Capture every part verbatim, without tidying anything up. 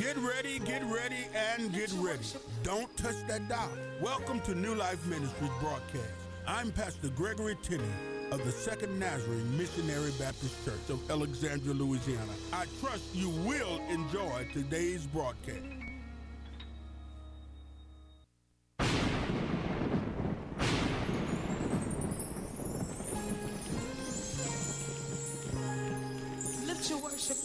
Get ready, get ready, and get ready. Don't touch that dial. Welcome to New Life Ministries broadcast. I'm Pastor Gregory Tenney of the Second Nazarene Missionary Baptist Church of Alexandria, Louisiana. I trust you will enjoy today's broadcast. Lift your worship.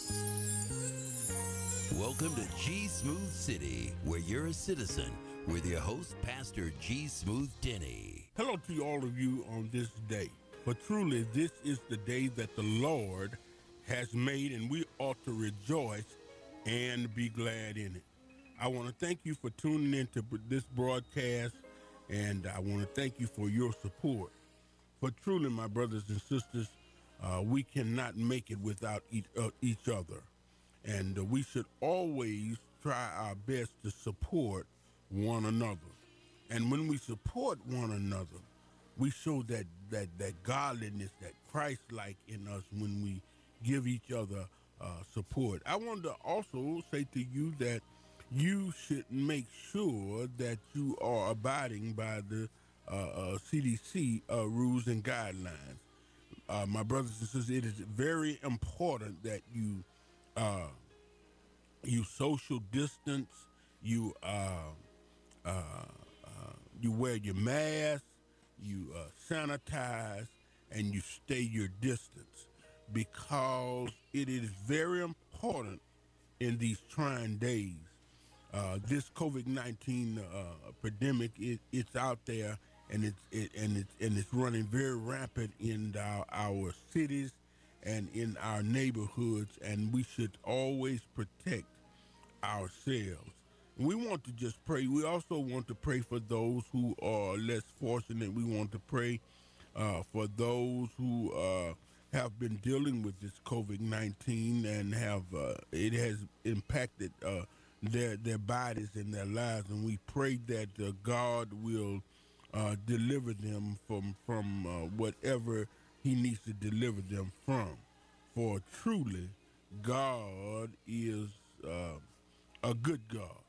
Welcome to G Smooth City, where you're a citizen, with your host, Pastor G Smooth Tenney. Hello to all of you on this day. For truly, this is the day that the Lord has made, and we ought to rejoice and be glad in it. I want to thank you for tuning into this broadcast, and I want to thank you for your support. For truly, my brothers and sisters, uh, we cannot make it without each, uh, each other. And uh, we should always try our best to support one another. And when we support one another, we show that that, that godliness, that Christ-like in us when we give each other uh, support. I want to also say to you that you should make sure that you are abiding by the uh, uh, C D C uh, rules and guidelines. Uh, my brothers and sisters, it is very important that you uh, you social distance, you uh, uh, uh, you wear your mask, you uh, sanitize, and you stay your distance, because it is very important in these trying days. Uh, this COVID nineteen uh, pandemic, it, it's out there, and it's it, and it's and it's running very rampant in our, our cities and in our neighborhoods, and we should always protect ourselves. We want to just pray. We also want to pray for those who are less fortunate. We want to pray uh, for those who uh, have been dealing with this COVID nineteen and have uh, it has impacted uh, their their bodies and their lives. And we pray that uh, God will uh, deliver them from from uh, whatever He needs to deliver them from. For truly, God is uh, a good God.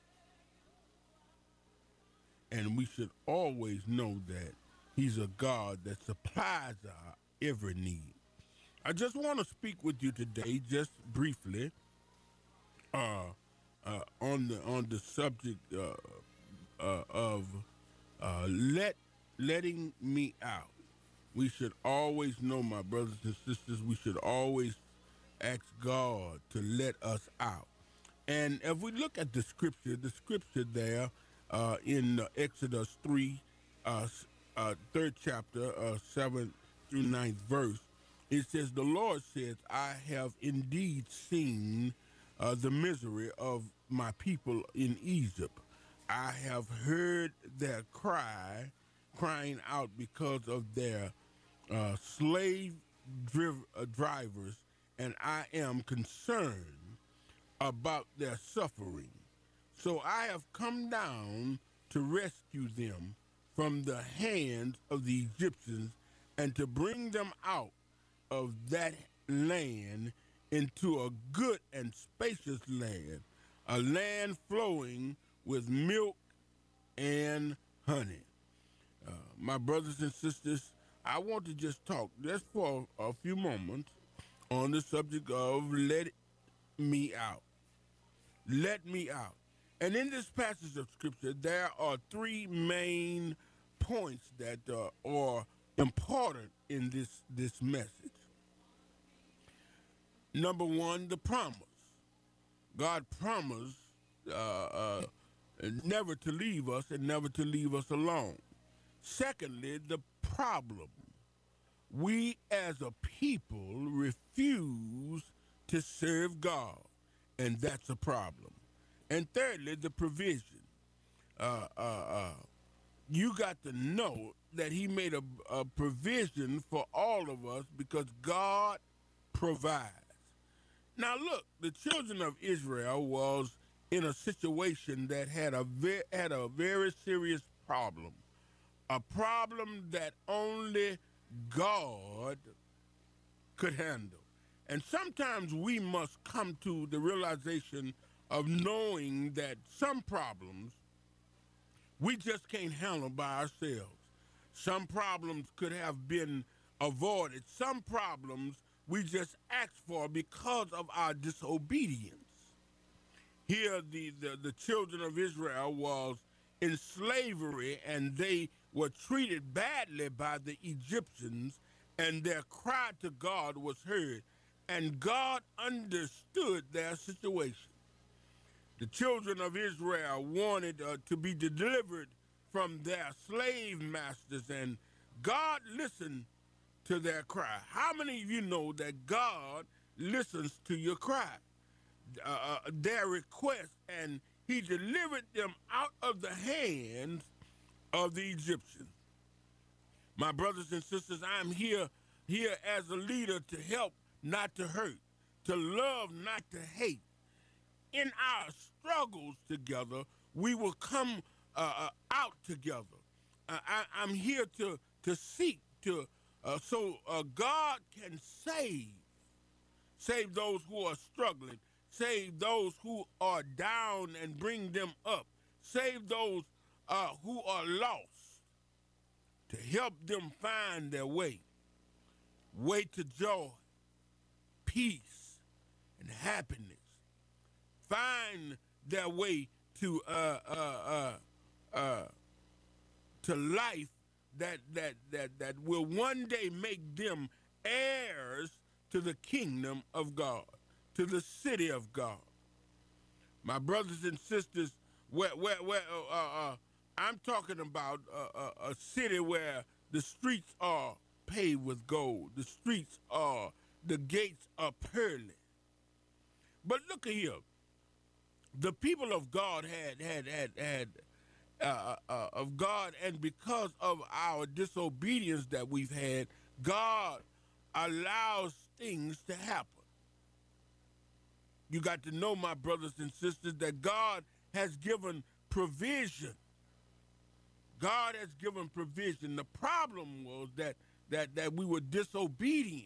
And we should always know that He's a God that supplies our every need. I just want to speak with you today, just briefly, uh, uh, on the on the subject uh, uh, of uh, let letting me out. We should always know, my brothers and sisters, we should always ask God to let us out. And if we look at the scripture, the scripture there uh, in uh, Exodus three, uh, uh, third chapter, uh, seventh through ninth verse, it says, the Lord says, I have indeed seen uh, the misery of my people in Egypt. I have heard their cry, crying out because of their uh, slave driv- uh, drivers, and I am concerned about their suffering. So I have come down to rescue them from the hands of the Egyptians and to bring them out of that land into a good and spacious land, a land flowing with milk and honey. Uh, my brothers and sisters, I want to just talk just for a few moments on the subject of let me out. Let me out. And in this passage of scripture, there are three main points that uh, are important in this, this message. Number one, the promise. God promised uh, uh, never to leave us and never to leave us alone. Secondly, the problem. We as a people refuse to serve God, and that's a problem. And thirdly, the provision. Uh, uh, uh, you got to know that He made a, a provision for all of us because God provides. Now look, the children of Israel was in a situation that had a ve- had a very serious problem, a problem that only God could handle. And sometimes we must come to the realization of knowing that some problems we just can't handle by ourselves. Some problems could have been avoided. Some problems we just asked for because of our disobedience. Here, the, the, the children of Israel was in slavery, and they were treated badly by the Egyptians, and their cry to God was heard, and God understood their situation. The children of Israel wanted uh, to be delivered from their slave masters, and God listened to their cry. How many of you know that God listens to your cry, uh, uh, their request, and he delivered them out of the hands of the Egyptians? My brothers and sisters, I'm here, here as a leader to help, not to hurt, to love, not to hate. In our struggles together, we will come uh, uh, out together. Uh, I, I'm here to, to seek to uh, so uh, God can save, save those who are struggling, save those who are down and bring them up, save those uh, who are lost, to help them find their way, way to joy, peace, and happiness. Find their way to uh, uh, uh, uh, to life that that that that will one day make them heirs to the kingdom of God, to the city of God. My brothers and sisters, where where where uh, uh, I'm talking about uh, a, a city where the streets are paved with gold, the streets are, the gates are pearly. But look at here. The people of God had had had had uh, uh, of God, and because of our disobedience that we've had, God allows things to happen. You got to know, my brothers and sisters, that God has given provision. God has given provision. The problem was that that that we were disobedient.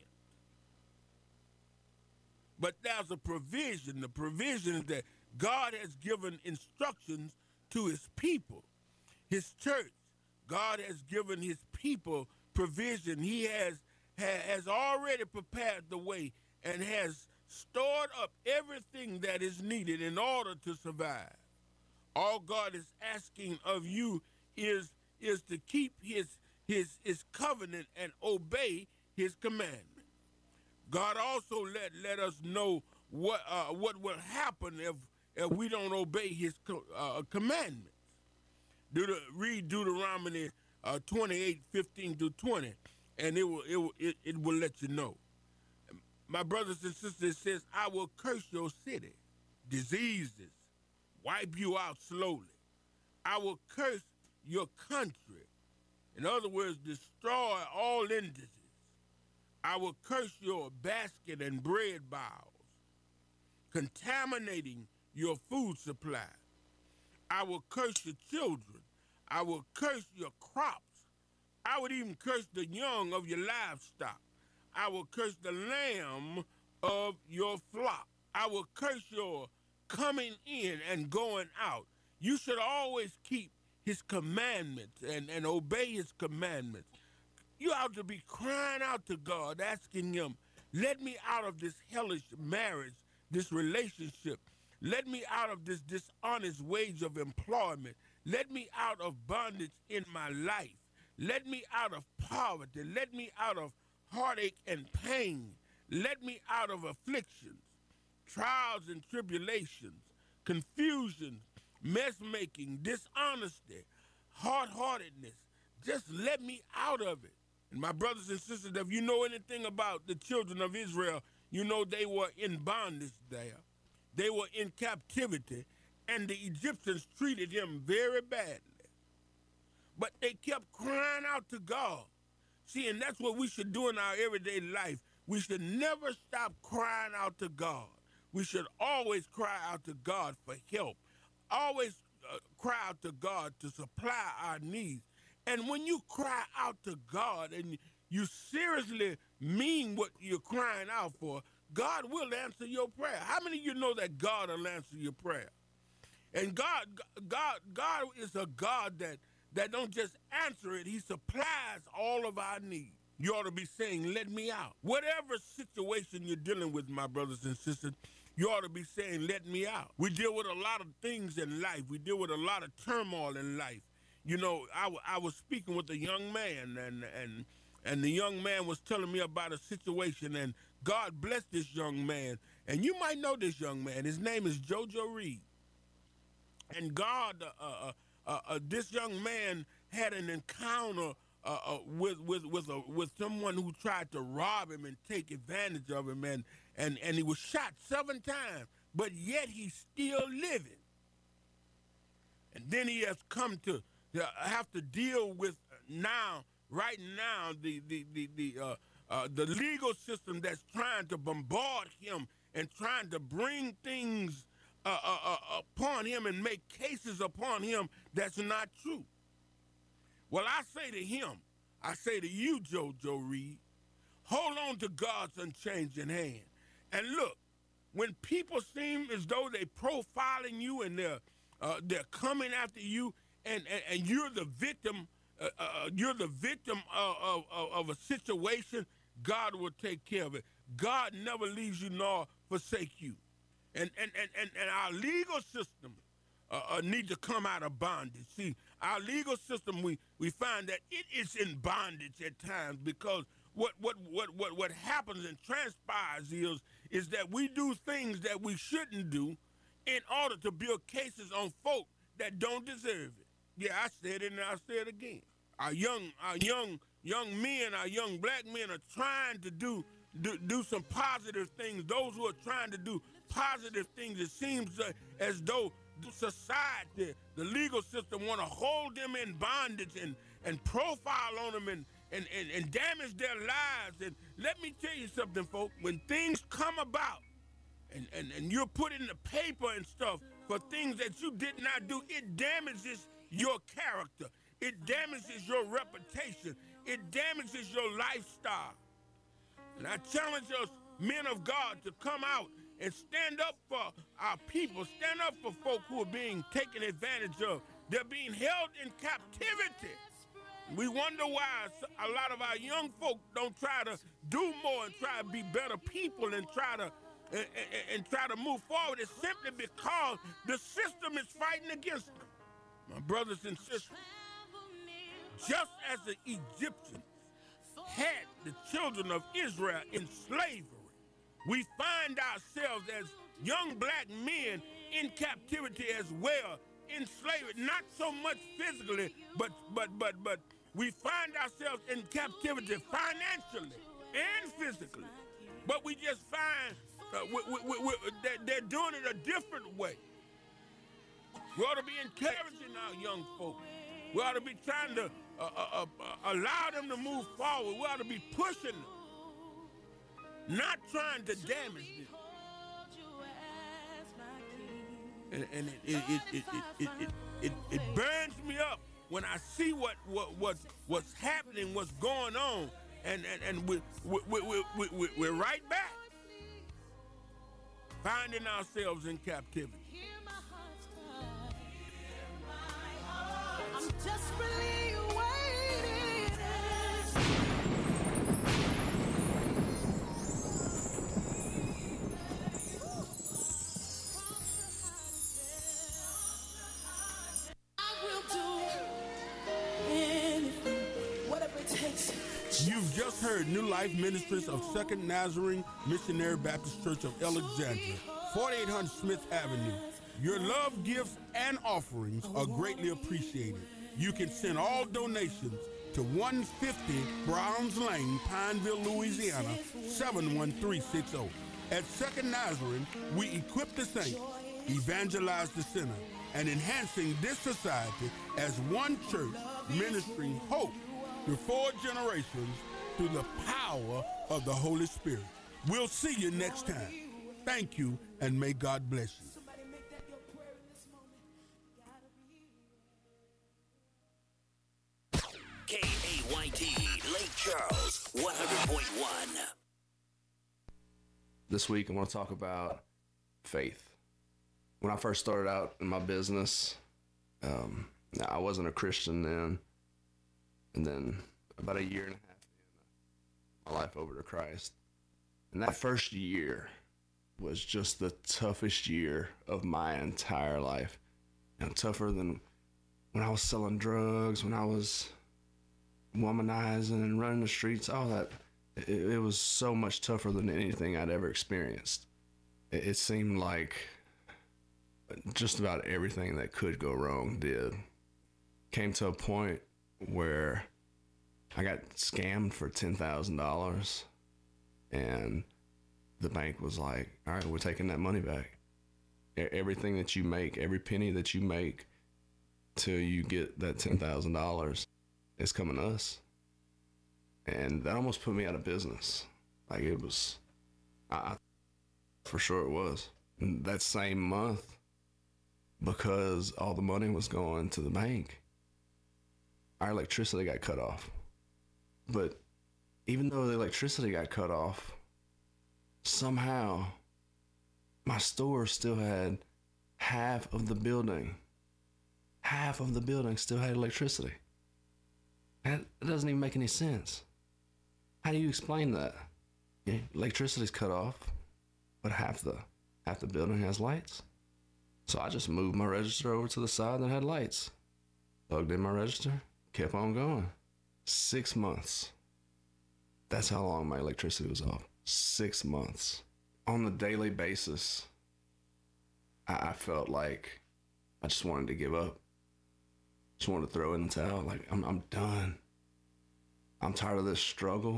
But there's a provision. The provision is that God has given instructions to his people, his church. God has given his people provision. He has, has already prepared the way and has stored up everything that is needed in order to survive. All God is asking of you is, is to keep his, his, his covenant and obey his commandment. God also let, let us know what, uh, what will happen if if we don't obey his uh, commandments. Deut- read Deuteronomy uh, twenty-eight, fifteen to twenty, and it will, it, will, it, it will let you know. My brothers and sisters, it says, I will curse your city, diseases, wipe you out slowly. I will curse your country. In other words, destroy all industries. I will curse your basket and bread bowls, contaminating your food supply. I will curse your children. I will curse your crops. I would even curse the young of your livestock. I will curse the lamb of your flock. I will curse your coming in and going out. You should always keep his commandments and, and obey his commandments. You ought to be crying out to God, asking him, let me out of this hellish marriage, this relationship. Let me out of this dishonest wage of employment. Let me out of bondage in my life. Let me out of poverty. Let me out of heartache and pain. Let me out of afflictions, trials and tribulations, confusion, mess-making, dishonesty, hard-heartedness. Just let me out of it. And my brothers and sisters, if you know anything about the children of Israel, you know they were in bondage there. They were in captivity, and the Egyptians treated him very badly. But they kept crying out to God. See, and that's what we should do in our everyday life. We should never stop crying out to God. We should always cry out to God for help. Always uh, cry out to God to supply our needs. And when you cry out to God and you seriously mean what you're crying out for, God will answer your prayer. How many of you know that God will answer your prayer? And God, God, God is a God that, that don't just answer it, he supplies all of our needs. You ought to be saying, let me out. Whatever situation you're dealing with, my brothers and sisters, you ought to be saying, let me out. We deal with a lot of things in life. We deal with a lot of turmoil in life. You know, I, I was speaking with a young man, and, and, and the young man was telling me about a situation, and God blessed this young man. And you might know this young man. His name is JoJo Reed. And God, uh, uh, uh, uh, this young man had an encounter uh, uh, with with with a, with someone who tried to rob him and take advantage of him, and and and he was shot seven times, but yet he's still living. And then he has come to, to have to deal with now, right now, the the the the uh, uh, the legal system that's trying to bombard him and trying to bring things Uh, uh, uh, upon him and make cases upon him that's not true. Well, I say to him, I say to you, JoJo Reed, hold on to God's unchanging hand. And look, when people seem as though they're profiling you and they're, uh, they're coming after you, and, and, and you're the victim, uh, uh, you're the victim of, of, of a situation, God will take care of it. God never leaves you nor forsake you. And, and, and, and, and our legal system uh, uh, need to come out of bondage. See, our legal system, we, we find that it is in bondage at times, because what what, what, what, what happens and transpires is, is that we do things that we shouldn't do in order to build cases on folk that don't deserve it. Yeah, I said it and I'll say it again. Our young, our young, young men, our young black men are trying to do, do, do some positive things. Those who are trying to do positive things, it seems uh, as though society, the legal system, want to hold them in bondage and, and profile on them and, and, and, and damage their lives. And let me tell you something, folks, when things come about and, and, and you're put in the paper and stuff for things that you did not do, it damages your character. It damages your reputation. It damages your lifestyle. And I challenge us, men of God, to come out and stand up for our people, stand up for folk who are being taken advantage of. They're being held in captivity. We wonder why a lot of our young folk don't try to do more and try to be better people and try to and, and, and try to move forward. It's simply because the system is fighting against them. My brothers and sisters, just as the Egyptians had the children of Israel in slavery, we find ourselves as young black men in captivity as well, in slavery, not so much physically, but but but but we find ourselves in captivity financially and physically. But we just find uh, we, we, we, we, that they're doing it a different way. We ought to be encouraging our young folk. We ought to be trying to uh, uh, uh, allow them to move forward. We ought to be pushing them, not trying to damage them. And, and it, it, it, it, it, it, it, it burns me up when I see what, what, what what's happening, what's going on, and, and, and we, we, we, we, we, we're right back, finding ourselves in captivity. I'm desperately waiting. I will do anything, whatever it takes. You've just heard New Life Ministries of Second Nazarene Missionary Baptist Church of Alexandria, forty-eight hundred Smith Avenue. Your love, gifts, and offerings are greatly appreciated. You can send all donations to one fifty Browns Lane, Pineville, Louisiana, seven one three six zero. At Second Nazarene, we equip the saints, evangelize the sinner, and enhancing this society as one church ministering hope to four generations through the power of the Holy Spirit. We'll see you next time. Thank you, and may God bless you. K A Y T, Lake Charles, one hundred point one. This week, I want to talk about faith. When I first started out in my business, um, I wasn't a Christian then. And then about a year and a half in, my life over to Christ. And that first year was just the toughest year of my entire life. You know, tougher than when I was selling drugs, when I was womanizing and running the streets, all that. It, it was so much tougher than anything I'd ever experienced. It, it seemed like just about everything that could go wrong did. Came to a point where I got scammed for ten thousand dollars, and the bank was like, all right, we're taking that money back. Everything that you make, every penny that you make till you get that ten thousand dollars is coming to us. And that almost put me out of business. Like it was, I, for sure it was. And that same month, because all the money was going to the bank, our electricity got cut off. But even though the electricity got cut off, somehow my store still had half of the building. Half of the building still had electricity. That doesn't even make any sense. How do you explain that? Yeah, electricity's cut off, but half the half the building has lights. So I just moved my register over to the side that had lights. Plugged in my register, kept on going. Six months. That's how long my electricity was off. Six months. On a daily basis, I, I felt like I just wanted to give up. Just wanted to throw in the towel. Like, I'm, I'm done. I'm tired of this struggle.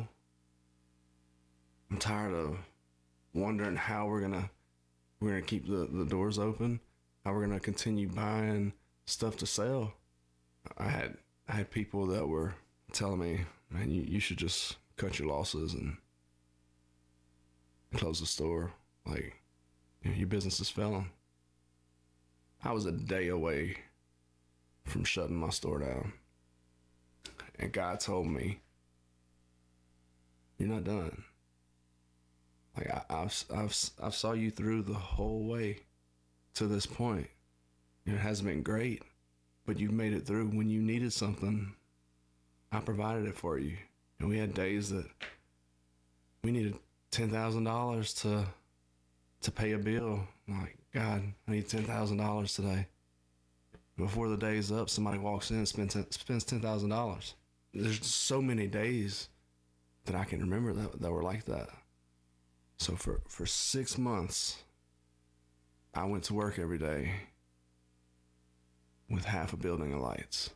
I'm tired of wondering how we're gonna we're gonna keep the, the doors open, how we're gonna continue buying stuff to sell. I had I had people that were telling me, man, you, you should just cut your losses and close the store. Like, you know, your business is failing. I was a day away from shutting my store down. And God told me, you're not done. Like, I, I've, I've, I've saw you through the whole way to this point. It hasn't been great, but you've made it through. When you needed something, I provided it for you. And we had days that we needed ten thousand dollars to to pay a bill. I'm like, God, I need ten thousand dollars today. Before the day's up, somebody walks in and spends, spends ten thousand dollars. There's so many days that I can remember that, that were like that. So for, for six months, I went to work every day with half a building of lights.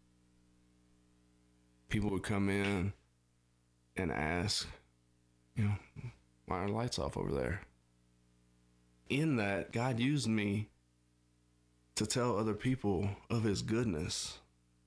People would come in and ask, you know, why are the lights off over there? In that, God used me to tell other people of his goodness.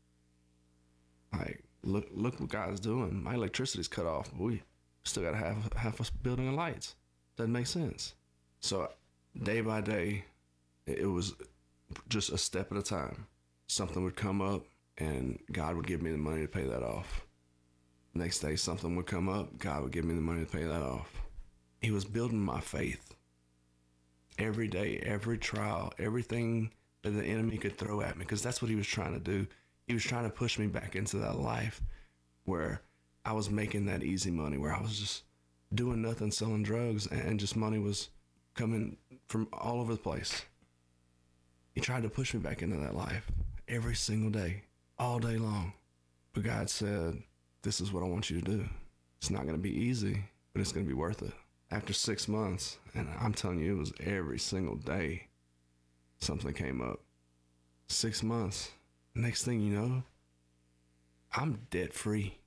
Like, look look what God's doing. My electricity's cut off, but we still got half, half a building of lights. Doesn't make sense. So day by day, it was just a step at a time. Something would come up and God would give me the money to pay that off. Next day, something would come up. God would give me the money to pay that off. He was building my faith. Every day, every trial, everything that the enemy could throw at me, because that's what he was trying to do. He was trying to push me back into that life where I was making that easy money, where I was just doing nothing, selling drugs, and just money was coming from all over the place. He tried to push me back into that life every single day, all day long. But God said, this is what I want you to do. It's not going to be easy, but it's going to be worth it. After six months, and I'm telling you, it was every single day, something came up. Six months. Next thing you know, I'm debt free.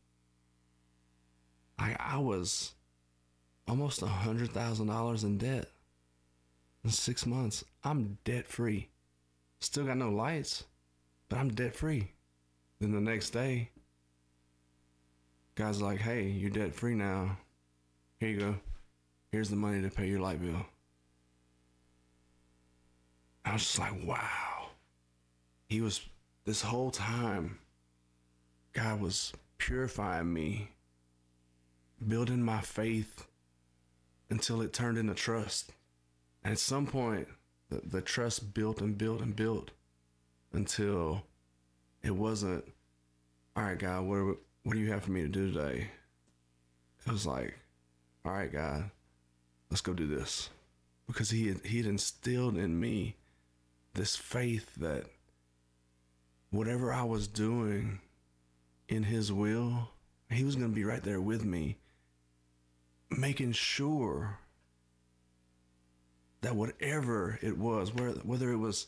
I, I was almost one hundred thousand dollars in debt. In six months, I'm debt free. Still got no lights, but I'm debt free. Then the next day, God's like, hey, you're debt free now. Here you go. Here's the money to pay your light bill. I was just like, wow. He was, this whole time, God was purifying me, building my faith until it turned into trust. And at some point, the, the trust built and built and built until it wasn't, all right, God, what, what do you have for me to do today? It was like, all right, God, let's go do this. Because he had, he had instilled in me this faith that whatever I was doing in his will, he was going to be right there with me, making sure that whatever it was, whether it was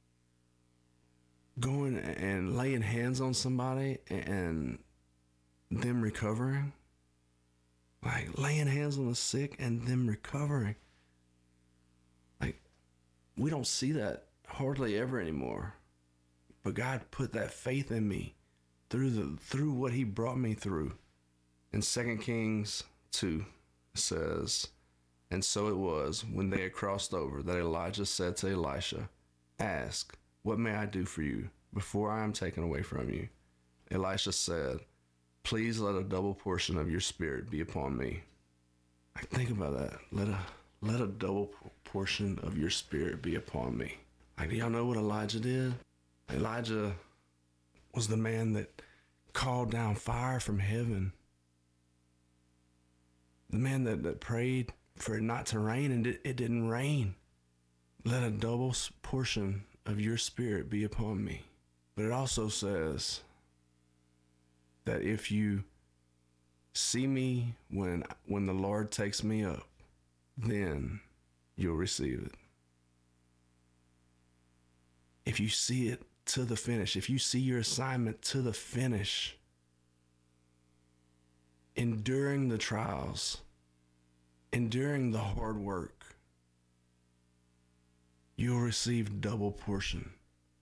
going and laying hands on somebody and them recovering, like laying hands on the sick and them recovering, like we don't see that hardly ever anymore. But God put that faith in me through the through what he brought me through. In Second Kings two, it says, and so it was when they had crossed over that Elijah said to Elisha, ask, what may I do for you before I am taken away from you? Elisha said, please let a double portion of your spirit be upon me. Like, think about that. Let a let a double portion of your spirit be upon me. Like, do y'all know what Elijah did? Elijah was the man that called down fire from heaven. The man that, that prayed for it not to rain, and it, it didn't rain. Let a double portion of your spirit be upon me. But it also says that if you see me when when the Lord takes me up, then you'll receive it. If you see it to the finish, if you see your assignment to the finish, enduring the trials, enduring the hard work, you'll receive double portion.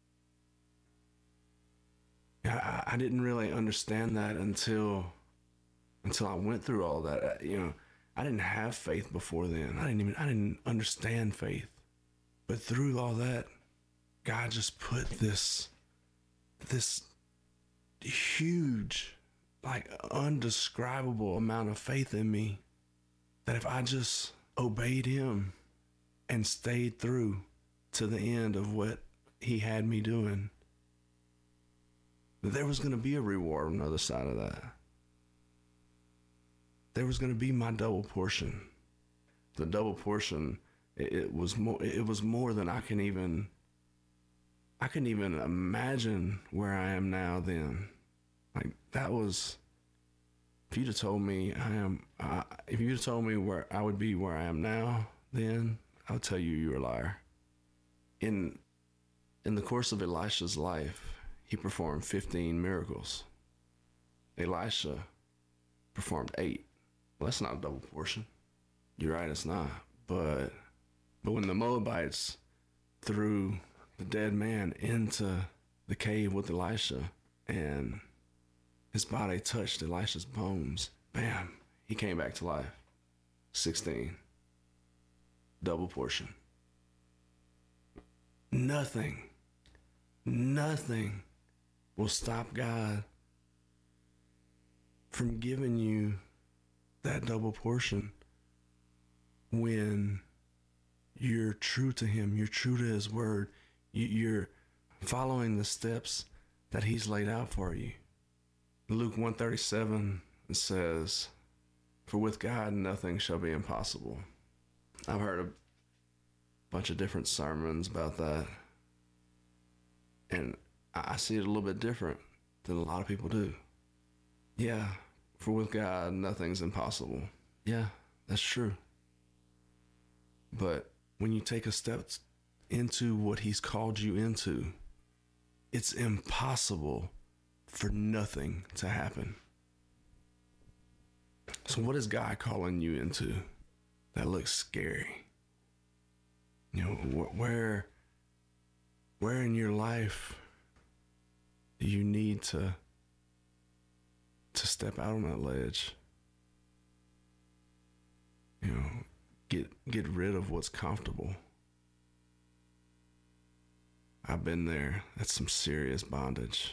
I, I didn't really understand that until until I went through all that. You know, I didn't have faith before then. I didn't even I didn't understand faith. But through all that, God just put this this huge, like undescribable amount of faith in me that if I just obeyed him and stayed through to the end of what he had me doing, there was going to be a reward on the other side of that. There was going to be my double portion. The double portion, it, it was more. It was more than I can even. I couldn't even imagine where I am now. Then, like that was. If you'd have told me I am, uh, if you'd have told me where I would be where I am now, then I would tell you you're a liar. In, in the course of Elisha's life, he performed fifteen miracles. Elisha performed eight. Well, that's not a double portion. You're right, it's not. But, but when the Moabites threw the dead man into the cave with Elisha and his body touched Elisha's bones, bam, he came back to life. sixteen. Double portion. Nothing, nothing will stop God from giving you that double portion when you're true to him, you're true to his word, you're following the steps that he's laid out for you. Luke one thirty-seven says, for with God nothing shall be impossible. I've heard a bunch of different sermons about that, and I see it a little bit different than a lot of people do. Yeah, for with God nothing's impossible. Yeah, that's true. But when you take a step into what he's called you into, it's impossible for nothing to happen. So what is God calling you into that looks scary? You know, where, where in your life do you need to, to step out on that ledge? You know, get, get rid of what's comfortable. I've been there. That's some serious bondage.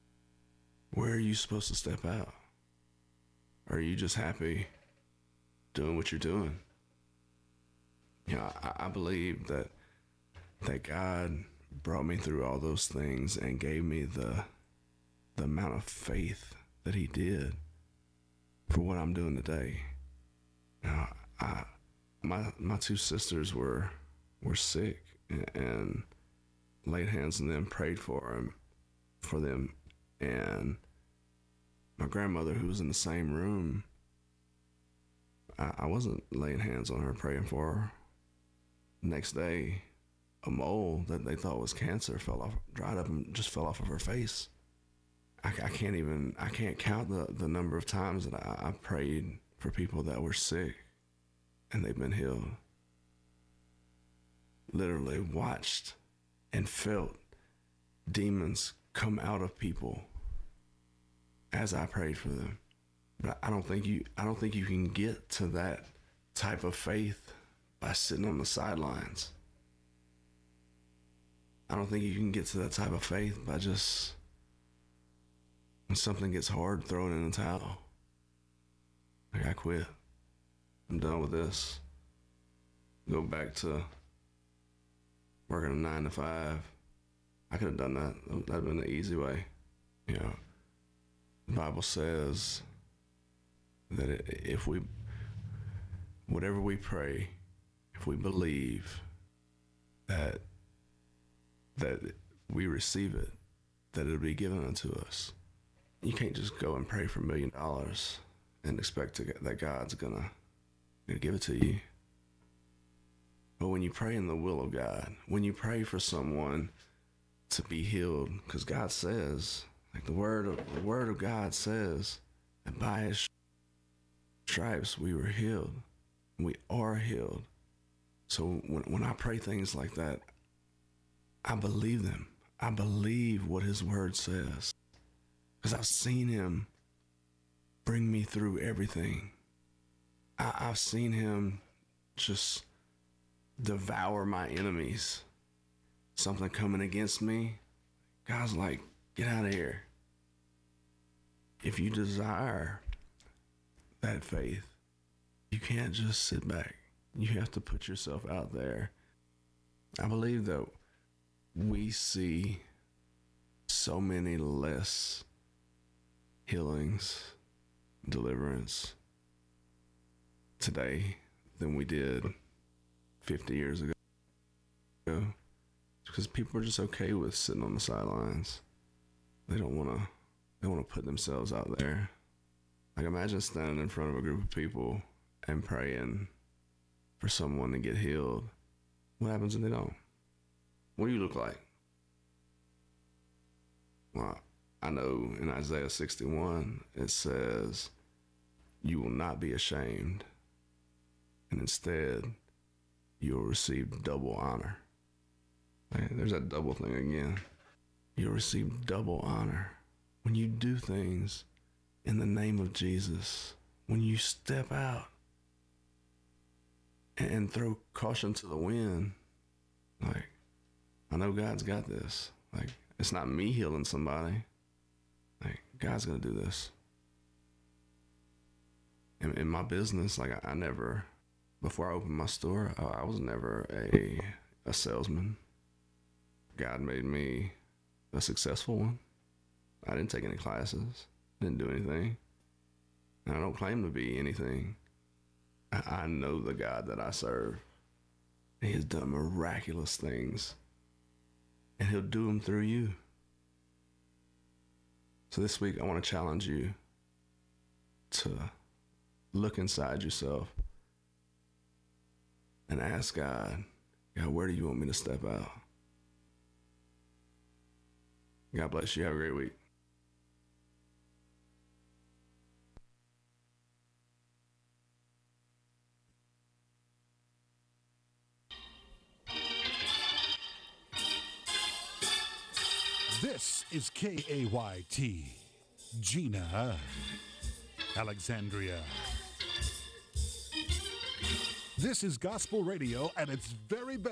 Where are you supposed to step out? Or are you just happy doing what you're doing. You know, I, I believe that that God brought me through all those things and gave me the the amount of faith that he did for what I'm doing today. Now, I, my my two sisters were were sick, and, and laid hands on them, prayed for them, for them, and my grandmother, who was in the same room, I, I wasn't laying hands on her, praying for her. Next day, a mole that they thought was cancer fell off, dried up, and just fell off of her face. I, I can't even, I can't count the, the number of times that I, I prayed for people that were sick and they've been healed. Literally watched and felt demons come out of people as I prayed for them. But I don't think you, I don't think you can get to that type of faith by sitting on the sidelines. I don't think you can get to that type of faith by just, when something gets hard, throwing in the towel. Like, I quit. I'm done with this. Go back to working a nine to five. I could have done that. That'd have been the easy way. You know, the Bible says that if we, whatever we pray, if we believe that that we receive it, that it'll be given unto us. You can't just go and pray for a million dollars and expect to get, that God's gonna, gonna give it to you. But when you pray in the will of God, when you pray for someone to be healed, because God says, like the word of the word of God says, that by his stripes we were healed. We are healed. So when when I pray things like that, I believe them. I believe what his word says. Because I've seen him bring me through everything. I, I've seen him just devour my enemies. Something coming against me, God's like, get out of here. If you desire that faith, you can't just sit back. You have to put yourself out there. I believe that we see so many less healings, deliverance today than we did fifty years ago. Because people are just okay with sitting on the sidelines. They don't want to, they want to put themselves out there. Like, imagine standing in front of a group of people and praying for someone to get healed. What happens if they don't? What do you look like? Well, I know in Isaiah sixty-one, it says, you will not be ashamed, and instead, you'll receive double honor. Right, there's that double thing again. You'll receive double honor when you do things in the name of Jesus. When you step out and throw caution to the wind, like, I know God's got this. Like, it's not me healing somebody. Like, God's gonna do this. In, in my business, like, I, I never, before I opened my store, I, I was never a a salesman. God made me a successful one. I didn't take any classes, didn't do anything. And I don't claim to be anything. I, I know the God that I serve. He has done miraculous things. And he'll do them through you. So this week, I want to challenge you to look inside yourself and ask God, God, where do you want me to step out? God bless you. Have a great week. This is K A Y T, Gina, Alexandria. This is gospel radio at its very best.